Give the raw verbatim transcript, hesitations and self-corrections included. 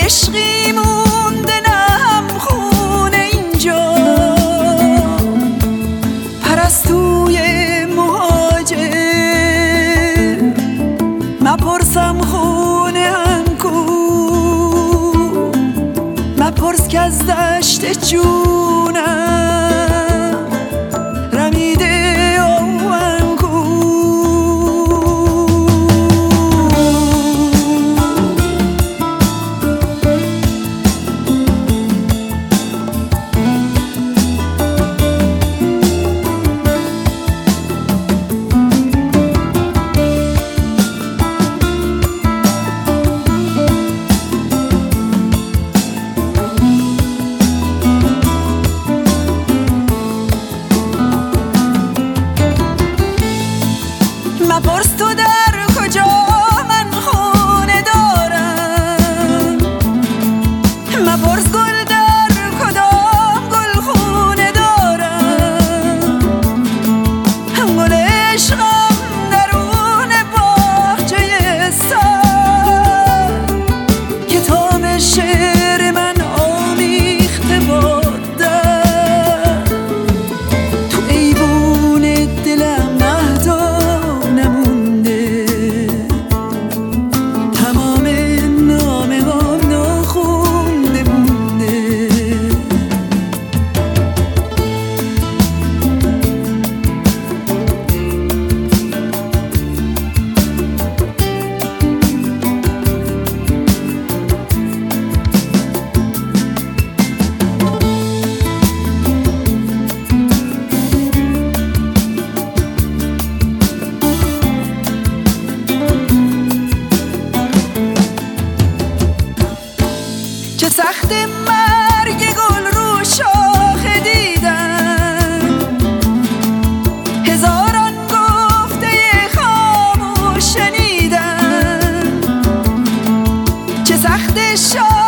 عشقی مونده نم خونه اینجا، پرستوی مهاجر مپرسم خونه هم کو، مپرس که از دشت جونم رمیده آون کو. مپرس تو در کجا من خونه دارم، مپرس گل در کدام گل خونه دارم، گل عشقم درون باغچه سر، کتاب شعر من آمیخته با در، تو ایوون دلم مهدا نمونده، تمام نامه هم ناخونده مونده. چه سخت مرگ گل رو شاخه دیدن، هزاران گفته خاموش شنیدن، چه سخت شاخه